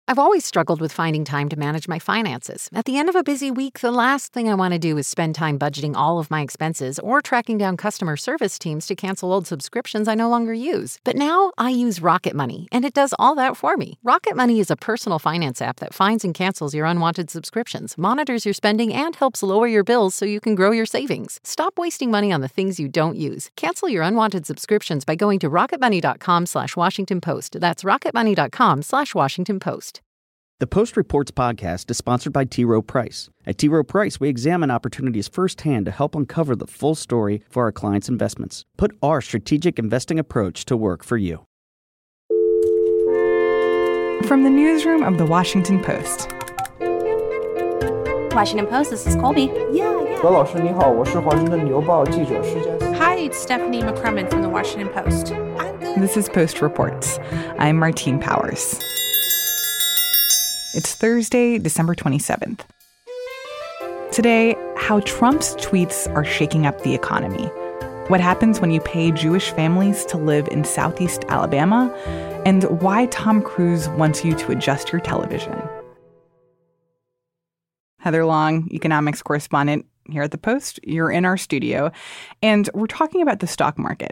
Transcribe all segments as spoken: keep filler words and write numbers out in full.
I've always struggled with finding time to manage my finances. At the end of a busy week, the last thing I want to do is spend time budgeting all of my expenses or tracking down customer service teams to cancel old subscriptions I no longer use. But now I use Rocket Money, and it does all that for me. Rocket Money is a personal finance app that finds and cancels your unwanted subscriptions, monitors your spending, and helps lower your bills so you can grow your savings. Stop wasting money on the things you don't use. Cancel your unwanted subscriptions by going to rocketmoney.com slash Washington Post. That's rocketmoney.com slash Washington Post. The Post Reports podcast is sponsored by T. Rowe Price. At T. Rowe Price, we examine opportunities firsthand to help uncover the full story for our clients' investments. Put our strategic investing approach to work for you. From the newsroom of The Washington Post. Washington Post, this is Colby. Yeah, yeah. 何老师你好，我是华盛顿邮报记者施佳思。 Hi, it's Stephanie McCrumman from The Washington Post. This is Post Reports. I'm Martine Powers. It's Thursday, December twenty-seventh. Today, how Trump's tweets are shaking up the economy. What happens when you pay Jewish families to live in Southeast Alabama, and why Tom Cruise wants you to adjust your television. Heather Long, economics correspondent here at the Post. You're in our studio, and we're talking about the stock market.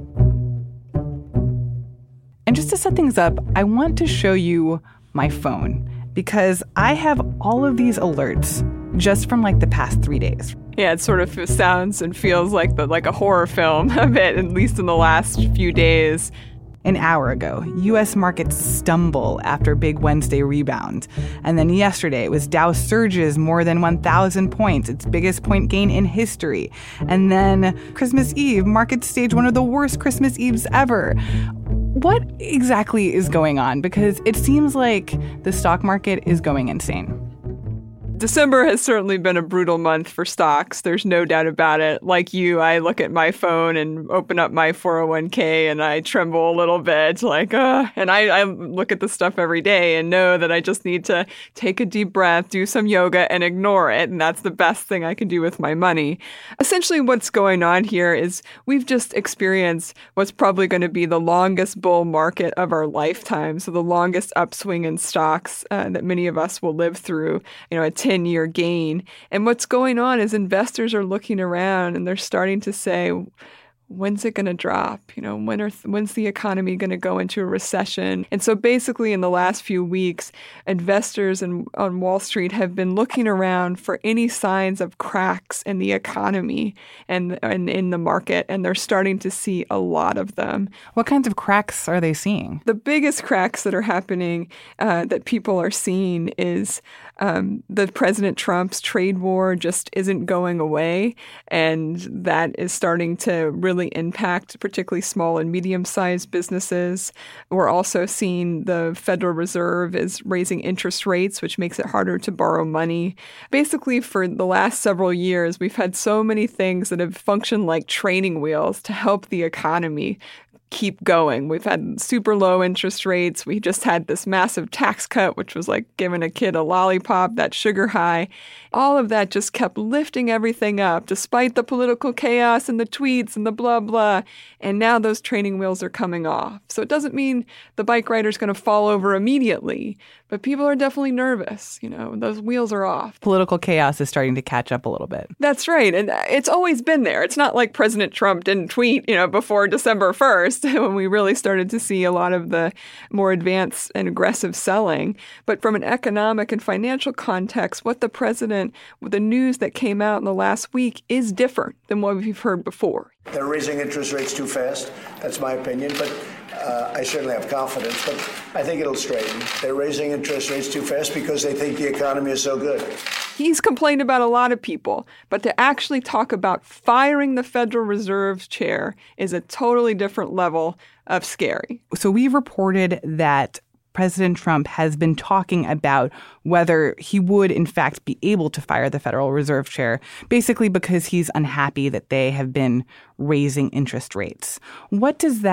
And just to set things up, I want to show you my phone, because I have all of these alerts just from like the past three days. Yeah, it sort of sounds and feels like the, like a horror film a bit, at least in the last few days. An hour ago, U S markets stumble after big Wednesday rebound. And then yesterday, it was Dow surges more than one thousand points, its biggest point gain in history. And then Christmas Eve, markets staged one of the worst Christmas Eves ever. What exactly is going on? Because it seems like the stock market is going insane. December has certainly been a brutal month for stocks. There's no doubt about it. Like you, I look at my phone and open up my four oh one k and I tremble a little bit, like, uh, and I, I look at this stuff every day and know that I just need to take a deep breath, do some yoga, and ignore it. And that's the best thing I can do with my money. Essentially, what's going on here is we've just experienced what's probably going to be the longest bull market of our lifetime. So the longest upswing in stocks uh, that many of us will live through, you know, a ten-year gain. And what's going on is investors are looking around and they're starting to say, when's it going to drop? You know, when are th- when's the economy going to go into a recession? And so basically in the last few weeks, investors in, on Wall Street have been looking around for any signs of cracks in the economy and, and in the market, and they're starting to see a lot of them. What kinds of cracks are they seeing? The biggest cracks that are happening uh, that people are seeing is um, the President Trump's trade war just isn't going away, and that is starting to really impact particularly small and medium-sized businesses. We're also seeing the Federal Reserve is raising interest rates, which makes it harder to borrow money. Basically, for the last several years, we've had so many things that have functioned like training wheels to help the economy keep going. We've had super low interest rates. We just had this massive tax cut, which was like giving a kid a lollipop, that sugar high. All of that just kept lifting everything up, despite the political chaos and the tweets and the blah, blah. And now those training wheels are coming off. So it doesn't mean the bike rider's going to fall over immediately, but people are definitely nervous. You know, those wheels are off. Political chaos is starting to catch up a little bit. That's right. And it's always been there. It's not like President Trump didn't tweet, you know, before December first, when we really started to see a lot of the more advanced and aggressive selling. But from an economic and financial context, what the president, the news that came out in the last week is different than what we've heard before. They're raising interest rates too fast. That's my opinion. But uh, I certainly have confidence. But I think it'll straighten. They're raising interest rates too fast because they think the economy is so good. He's complained about a lot of people, but to actually talk about firing the Federal Reserve chair is a totally different level of scary. So we reported that President Trump has been talking about whether he would, in fact, be able to fire the Federal Reserve chair, basically because he's unhappy that they have been raising interest rates. What does that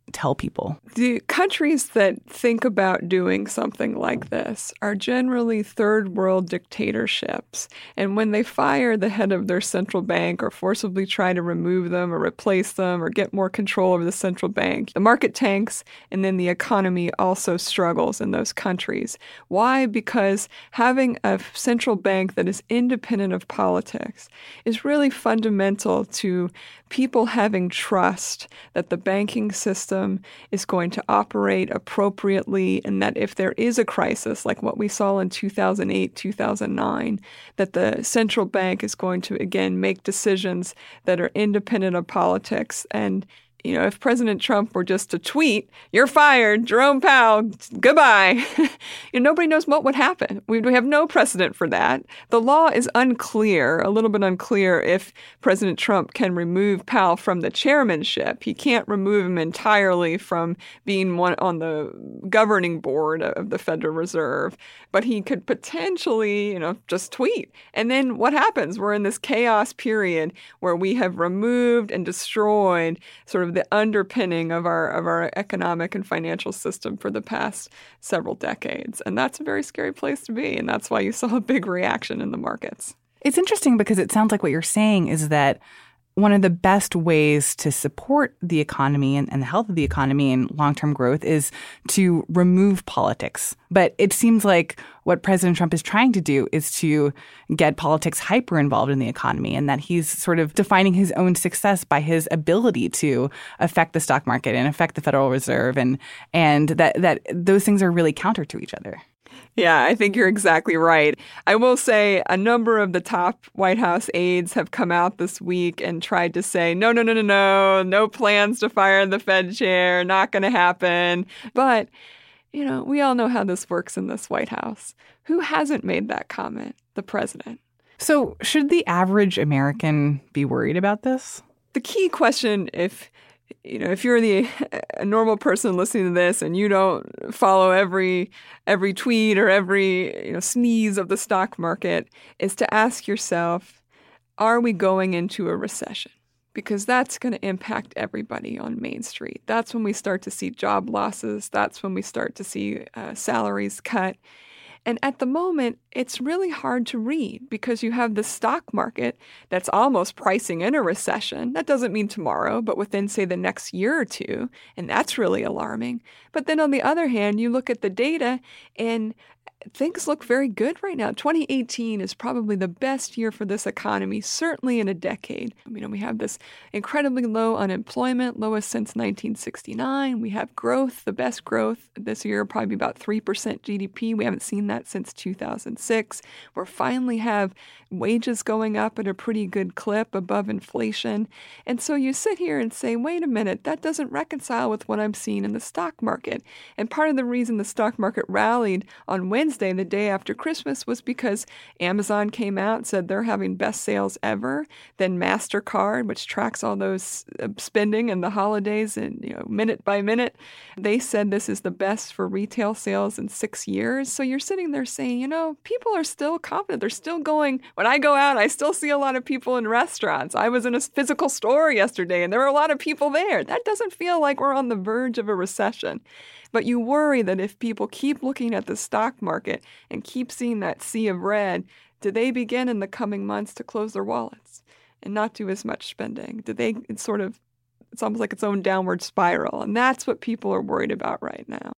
tell people? The countries that think about doing something like this are generally third world dictatorships. And when they fire the head of their central bank or forcibly try to remove them or replace them or get more control over the central bank, the market tanks and then the economy also struggles in those countries. Why? Because having a central bank that is independent of politics is really fundamental to people having trust that the banking system is going to operate appropriately and that if there is a crisis like what we saw in two thousand eight, two thousand nine, that the central bank is going to, again, make decisions that are independent of politics. And you know, if President Trump were just to tweet, "You're fired, Jerome Powell, goodbye," you know, nobody knows what would happen. We, we have no precedent for that. The law is unclear, a little bit unclear, if President Trump can remove Powell from the chairmanship. He can't remove him entirely from being one on the governing board of the Federal Reserve, but he could potentially, you know, just tweet. And then what happens? We're in this chaos period where we have removed and destroyed sort of the underpinning of our of our economic and financial system for the past several decades. And that's a very scary place to be. And that's why you saw a big reaction in the markets. It's interesting because it sounds like what you're saying is that one of the best ways to support the economy and, and the health of the economy and long-term growth is to remove politics. But it seems like what President Trump is trying to do is to get politics hyper involved in the economy, and that he's sort of defining his own success by his ability to affect the stock market and affect the Federal Reserve, and and that that those things are really counter to each other. Yeah, I think you're exactly right. I will say a number of the top White House aides have come out this week and tried to say, no, no, no, no, no, no plans to fire the Fed chair, not going to happen. But, you know, we all know how this works in this White House. Who hasn't made that comment? The president. So should the average American be worried about this? The key question, if You know, if you're the a normal person listening to this and you don't follow every every tweet or every you know sneeze of the stock market, is to ask yourself, are we going into a recession? Because that's going to impact everybody on Main Street. That's when we start to see job losses. That's when we start to see uh, salaries cut. And at the moment, it's really hard to read because you have the stock market that's almost pricing in a recession. That doesn't mean tomorrow, but within, say, the next year or two. And that's really alarming. But then on the other hand, you look at the data and things look very good right now. twenty eighteen is probably the best year for this economy, certainly in a decade. You know, we have this incredibly low unemployment, lowest since nineteen sixty-nine. We have growth, the best growth this year, probably about three percent G D P. We haven't seen that since two thousand six. We finally have wages going up at a pretty good clip above inflation. And so you sit here and say, wait a minute, that doesn't reconcile with what I'm seeing in the stock market. And part of the reason the stock market rallied on Wednesday, the day after Christmas, was because Amazon came out and said they're having best sales ever. Then MasterCard, which tracks all those spending in the holidays and you know minute by minute, they said this is the best for retail sales in six years. So you're sitting there saying, you know, people are still confident. They're still going. When I go out, I still see a lot of people in restaurants. I was in a physical store yesterday and there were a lot of people there. That doesn't feel like we're on the verge of a recession. But you worry that if people keep looking at the stock market and keep seeing that sea of red, do they begin in the coming months to close their wallets and not do as much spending? Do they it's sort of, it's almost like its own downward spiral. And that's what people are worried about right now.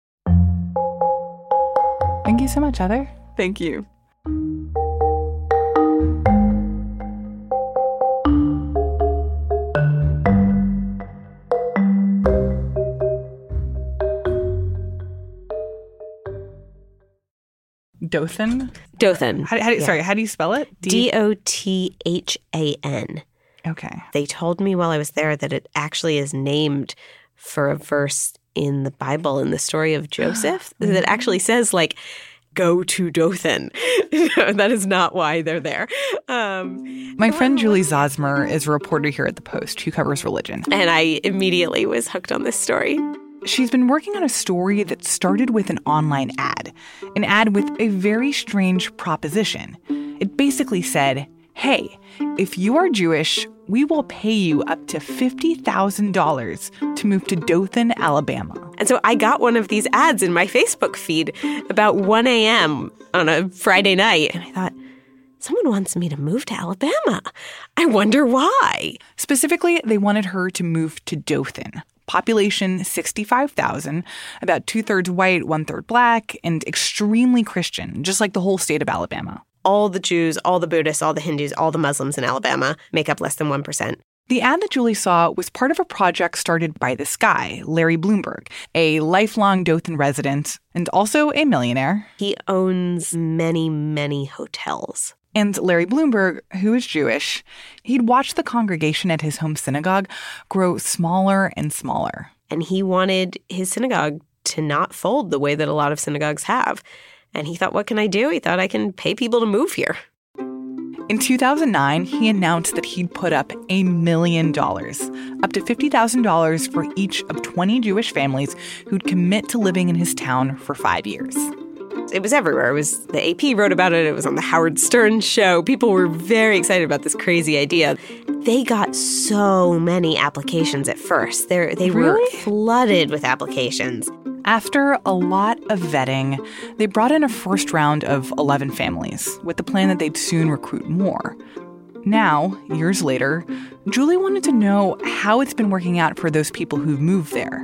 Thank you so much, Heather. Thank you. Dothan? Dothan. How, how, yeah. Sorry, how do you spell it? D O T H A N. Okay. They told me while I was there that it actually is named for a verse in the Bible in the story of Joseph that actually says, like, go to Dothan. That is not why they're there. Um, My friend Julie Zosmer is a reporter here at The Post who covers religion. And I immediately was hooked on this story. She's been working on a story that started with an online ad, an ad with a very strange proposition. It basically said, hey, if you are Jewish, we will pay you up to fifty thousand dollars to move to Dothan, Alabama. And so I got one of these ads in my Facebook feed about one a.m. on a Friday night. And I thought, someone wants me to move to Alabama. I wonder why. Specifically, they wanted her to move to Dothan. Population sixty-five thousand, about two-thirds white, one-third black, and extremely Christian, just like the whole state of Alabama. All the Jews, all the Buddhists, all the Hindus, all the Muslims in Alabama make up less than one percent. The ad that Julie saw was part of a project started by this guy, Larry Bloomberg, a lifelong Dothan resident and also a millionaire. He owns many, many hotels. And Larry Bloomberg, who is Jewish, he'd watched the congregation at his home synagogue grow smaller and smaller. And he wanted his synagogue to not fold the way that a lot of synagogues have. And he thought, what can I do? He thought, I can pay people to move here. In two thousand nine, he announced that he'd put up a million dollars, up to fifty thousand dollars for each of twenty Jewish families who'd commit to living in his town for five years. It was everywhere. It was the A P wrote about it. It was on the Howard Stern show. People were very excited about this crazy idea. They got so many applications at first. They're, they really? were flooded with applications. After a lot of vetting, they brought in a first round of eleven families with the plan that they'd soon recruit more. Now, years later, Julie wanted to know how it's been working out for those people who've moved there.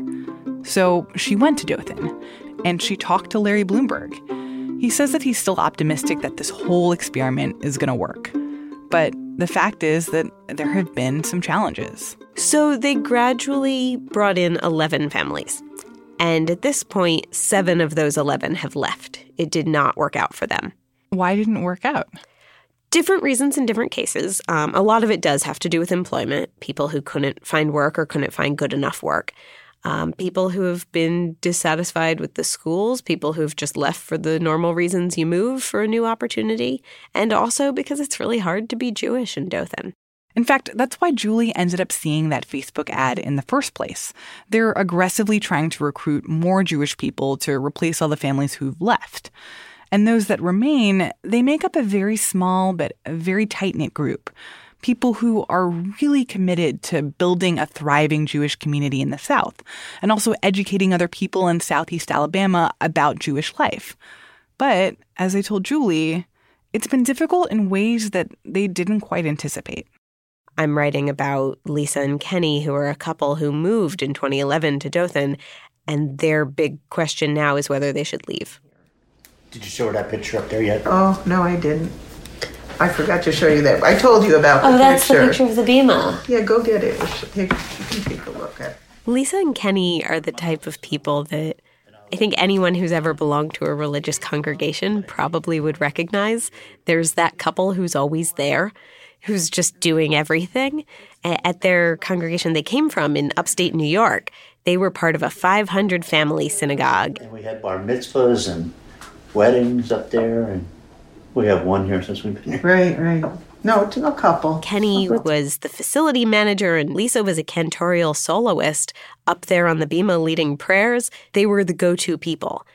So she went to Dothan, and she talked to Larry Bloomberg. He says that he's still optimistic that this whole experiment is going to work. But the fact is that there have been some challenges. So they gradually brought in eleven families. And at this point, seven of those eleven have left. It did not work out for them. Why didn't it work out? Different reasons in different cases. Um, a lot of it does have to do with employment, people who couldn't find work or couldn't find good enough work. Um, people who have been dissatisfied with the schools, people who've just left for the normal reasons you move for a new opportunity, and also because it's really hard to be Jewish in Dothan. In fact, that's why Julie ended up seeing that Facebook ad in the first place. They're aggressively trying to recruit more Jewish people to replace all the families who've left. And those that remain, they make up a very small but a very tight-knit group. People who are really committed to building a thriving Jewish community in the South and also educating other people in Southeast Alabama about Jewish life. But, as I told Julie, it's been difficult in ways that they didn't quite anticipate. I'm writing about Lisa and Kenny, who are a couple who moved in twenty eleven to Dothan, and their big question now is whether they should leave. Did you show her that picture up there yet? Oh, no, I didn't. I forgot to show you that. I told you about the picture. Oh, that's picture. the picture of the bima. Yeah, go get it. You can take a look at it. Lisa and Kenny are the type of people that I think anyone who's ever belonged to a religious congregation probably would recognize. There's that couple who's always there, who's just doing everything. At their congregation they came from in upstate New York, they were part of a five hundred family synagogue. And we had bar mitzvahs and weddings up there, and we have one here since we've been here. Right, right. No, it's a couple. Kenny was the facility manager, and Lisa was a cantorial soloist up there on the bima leading prayers. They were the go-to people.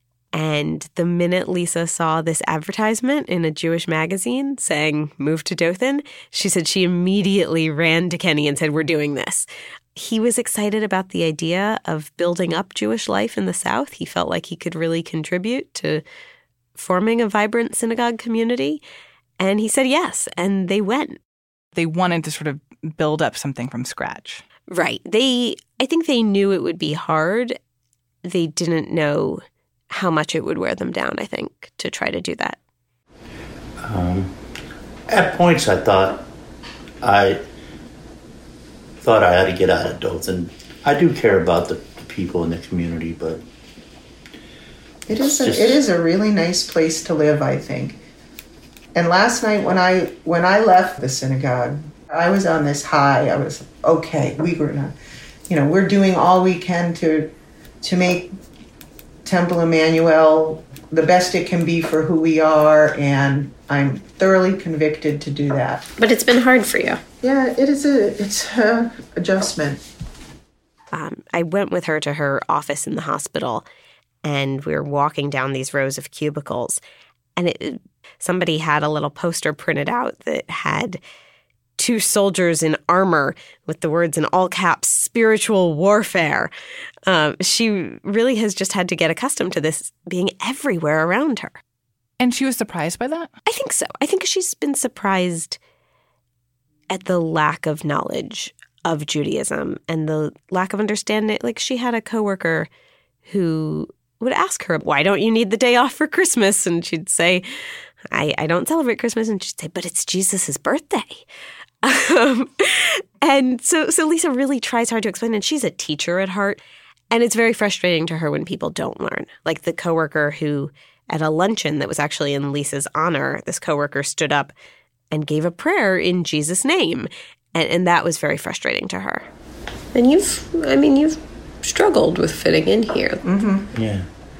And the minute Lisa saw this advertisement in a Jewish magazine saying, move to Dothan, she said she immediately ran to Kenny and said, we're doing this. He was excited about the idea of building up Jewish life in the South. He felt like he could really contribute to forming a vibrant synagogue community. And he said yes, and they went. They wanted to sort of build up something from scratch. Right. They, I think they knew it would be hard. They didn't know how much it would wear them down, I think, to try to do that. Um, at points, I thought I thought I had to get out of Dothan. I do care about the, the people in the community, but it is a, just... it is a really nice place to live, I think. And last night when I when I left the synagogue, I was on this high. I was okay. We were not, you know, we're doing all we can to to make Temple Emmanuel the best it can be for who we are, and I'm thoroughly convicted to do that. But it's been hard for you. Yeah, it is a it's a adjustment. Um, I went with her to her office in the hospital, and we were walking down these rows of cubicles, And it, somebody had a little poster printed out that had two soldiers in armor with the words in all caps, spiritual warfare. Um, she really has just had to get accustomed to this being everywhere around her. And she was surprised by that? I think so. I think she's been surprised at the lack of knowledge of Judaism and the lack of understanding. Like, she had a coworker who would ask her, why don't you need the day off for Christmas? And she'd say, I, I don't celebrate Christmas. And she'd say, but it's Jesus's birthday. Um, and so, so Lisa really tries hard to explain, and she's a teacher at heart. And it's very frustrating to her when people don't learn. Like the coworker who, at a luncheon that was actually in Lisa's honor, this coworker stood up and gave a prayer in Jesus' name. And, and that was very frustrating to her. And you've, I mean, you've struggled with fitting in here. Mm-hmm. Yeah.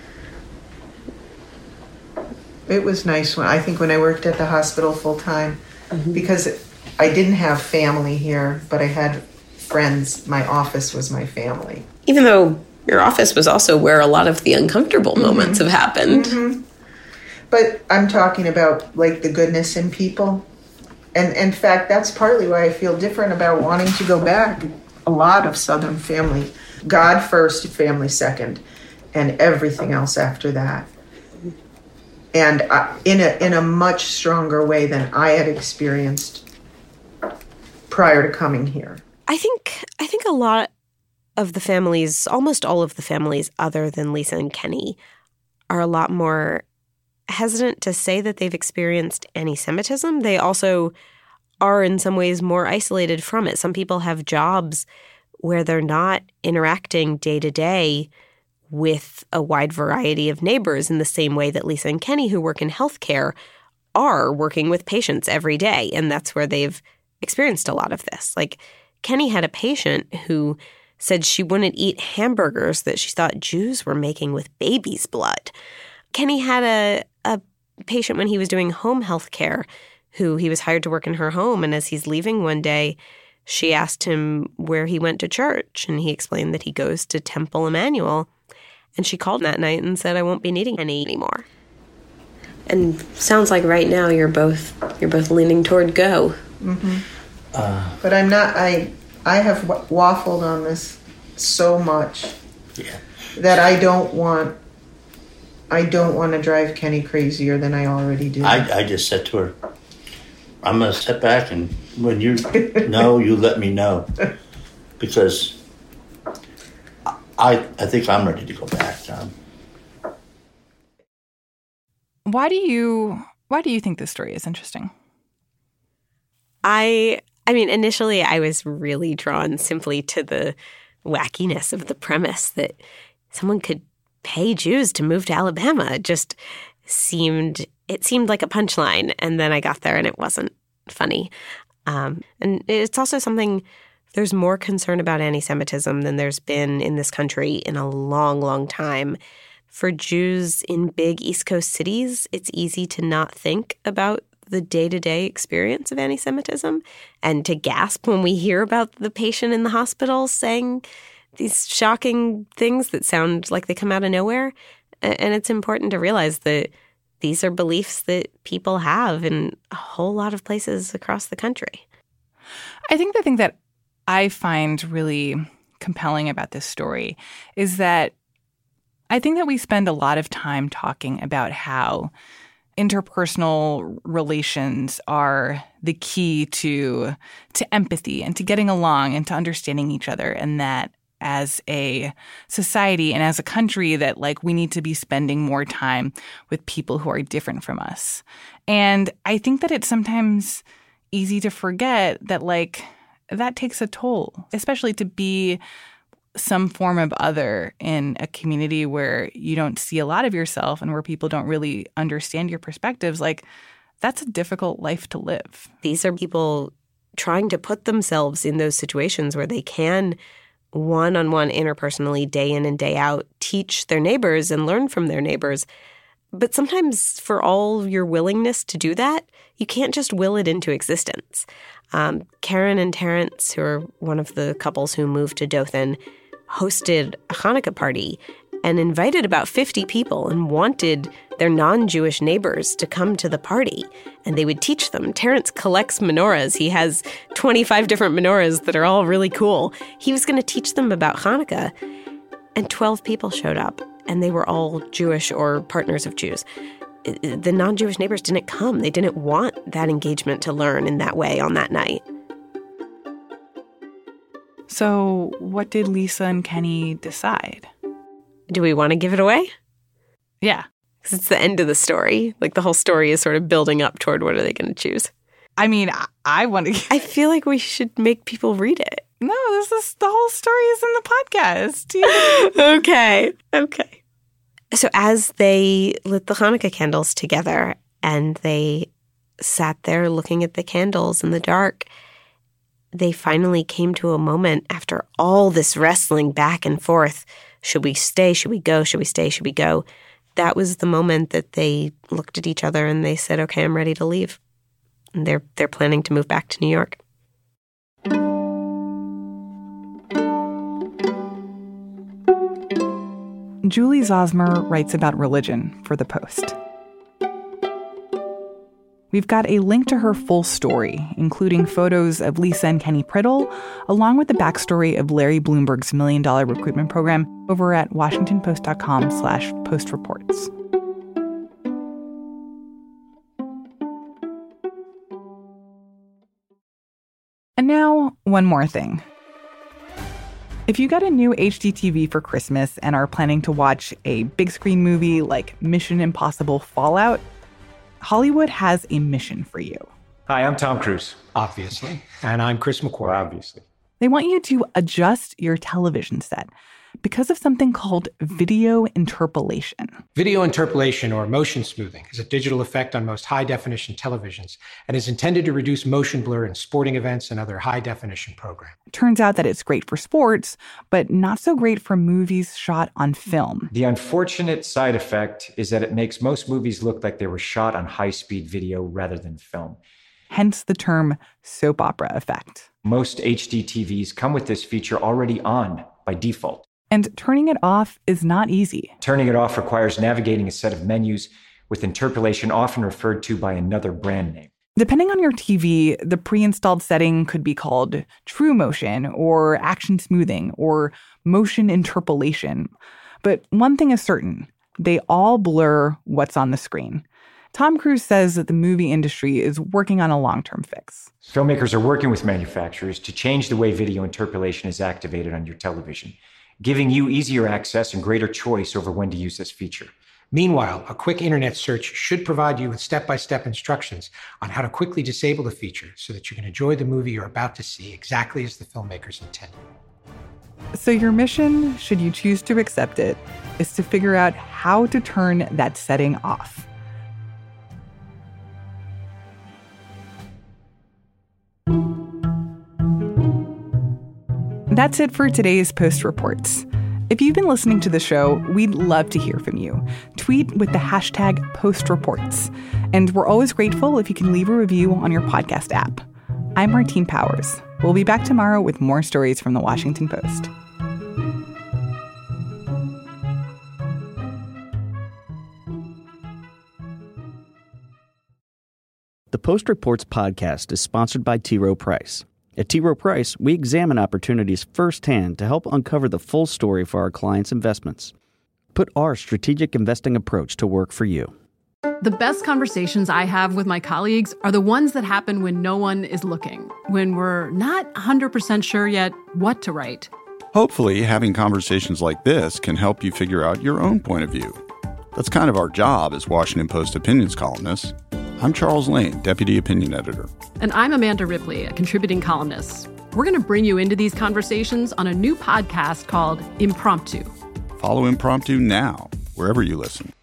It was nice when I think when I worked at the hospital full time, mm-hmm. because I didn't have family here, but I had friends. My office was my family. Even though your office was also where a lot of the uncomfortable mm-hmm. moments have happened. Mm-hmm. But I'm talking about like the goodness in people. And in fact, that's partly why I feel different about wanting to go back. A lot of Southern family, God first, family second, and everything else after that. And I, in a in a much stronger way than I had experienced prior to coming here. I think I think a lot of the families, almost all of the families other than Lisa and Kenny, are a lot more hesitant to say that they've experienced anti-Semitism. They also are in some ways more isolated from it. Some people have jobs where they're not interacting day to day with a wide variety of neighbors in the same way that Lisa and Kenny, who work in healthcare, are working with patients every day. And that's where they've experienced a lot of this. Like, Kenny had a patient who said she wouldn't eat hamburgers that she thought Jews were making with baby's blood. Kenny had a, a patient when he was doing home health care who he was hired to work in her home. And as he's leaving one day, she asked him where he went to church. And he explained that he goes to Temple Emmanuel. And she called that night and said, I won't be needing any anymore. And sounds like right now you're both you're both leaning toward go. Mm-hmm. Uh, but I'm not, I I have waffled on this so much yeah. that I don't want, I don't want to drive Kenny crazier than I already do. I, I just said to her, I'm going to step back, and when you know, you let me know. Because I I think I'm ready to go back, Tom. Why do you why do you think this story is interesting? I I mean, initially I was really drawn simply to the wackiness of the premise that someone could pay Jews to move to Alabama. It just seemed it seemed like a punchline, and then I got there and it wasn't funny. Um, and it's also something, there's more concern about anti-Semitism than there's been in this country in a long, long time. For Jews in big East Coast cities, it's easy to not think about the day-to-day experience of anti-Semitism and to gasp when we hear about the patient in the hospital saying these shocking things that sound like they come out of nowhere. And it's important to realize that these are beliefs that people have in a whole lot of places across the country. I think the thing that I find really compelling about this story is that I think that we spend a lot of time talking about how interpersonal relations are the key to to empathy and to getting along and to understanding each other, and that as a society and as a country that like we need to be spending more time with people who are different from us. And I think that it's sometimes easy to forget that like that takes a toll, especially to be some form of other in a community where you don't see a lot of yourself and where people don't really understand your perspectives. Like, that's a difficult life to live. These are people trying to put themselves in those situations where they can one-on-one interpersonally, day in and day out, teach their neighbors and learn from their neighbors. But sometimes for all your willingness to do that, you can't just will it into existence. Um, Karen and Terrence, who are one of the couples who moved to Dothan, hosted a Hanukkah party, and invited about fifty people and wanted their non-Jewish neighbors to come to the party. And they would teach them. Terrence collects menorahs. He has twenty-five different menorahs that are all really cool. He was going to teach them about Hanukkah. And twelve people showed up, and they were all Jewish or partners of Jews. The non-Jewish neighbors didn't come. They didn't want that engagement to learn in that way on that night. So what did Lisa and Kenny decide? Do we want to give it away? Yeah. Because it's the end of the story. Like, the whole story is sort of building up toward what are they going to choose. I mean, I, I want to... I feel like we should make people read it. No, this is the whole story is in the podcast. Okay. Okay. So as they lit the Hanukkah candles together and they sat there looking at the candles in the dark, they finally came to a moment after all this wrestling back and forth. Should we stay? Should we go? Should we stay? Should we go? That was the moment that they looked at each other and they said, okay, I'm ready to leave. And they're they're planning to move back to New York. Julie Zosmer writes about religion for The Post. We've got a link to her full story, including photos of Lisa and Kenny Priddle, along with the backstory of Larry Bloomberg's Million Dollar Recruitment Program, over at washingtonpost.com slash postreports. And now, one more thing. If you got a new H D T V for Christmas and are planning to watch a big screen movie like Mission Impossible Fallout, Hollywood has a mission for you. Hi, I'm Tom Cruise. Obviously. And I'm Chris McQuarrie. Obviously. They want you to adjust your television set because of something called video interpolation. Video interpolation, or motion smoothing, is a digital effect on most high-definition televisions and is intended to reduce motion blur in sporting events and other high-definition programs. Turns out that it's great for sports, but not so great for movies shot on film. The unfortunate side effect is that it makes most movies look like they were shot on high-speed video rather than film. Hence the term soap opera effect. Most H D T Vs come with this feature already on by default. And turning it off is not easy. Turning it off requires navigating a set of menus, with interpolation often referred to by another brand name. Depending on your T V, the pre-installed setting could be called True Motion or Action Smoothing or Motion Interpolation. But one thing is certain, they all blur what's on the screen. Tom Cruise says that the movie industry is working on a long-term fix. Filmmakers are working with manufacturers to change the way video interpolation is activated on your television, giving you easier access and greater choice over when to use this feature. Meanwhile, a quick internet search should provide you with step-by-step instructions on how to quickly disable the feature so that you can enjoy the movie you're about to see exactly as the filmmakers intended. So your mission, should you choose to accept it, is to figure out how to turn that setting off. That's it for today's Post Reports. If you've been listening to the show, we'd love to hear from you. Tweet with the hashtag PostReports. And we're always grateful if you can leave a review on your podcast app. I'm Martine Powers. We'll be back tomorrow with more stories from the Washington Post. The Post Reports podcast is sponsored by T. Rowe Price. At T. Rowe Price, we examine opportunities firsthand to help uncover the full story for our clients' investments. Put our strategic investing approach to work for you. The best conversations I have with my colleagues are the ones that happen when no one is looking, when we're not one hundred percent sure yet what to write. Hopefully, having conversations like this can help you figure out your own point of view. That's kind of our job as Washington Post opinions columnists. I'm Charles Lane, Deputy Opinion Editor. And I'm Amanda Ripley, a contributing columnist. We're going to bring you into these conversations on a new podcast called Impromptu. Follow Impromptu now, wherever you listen.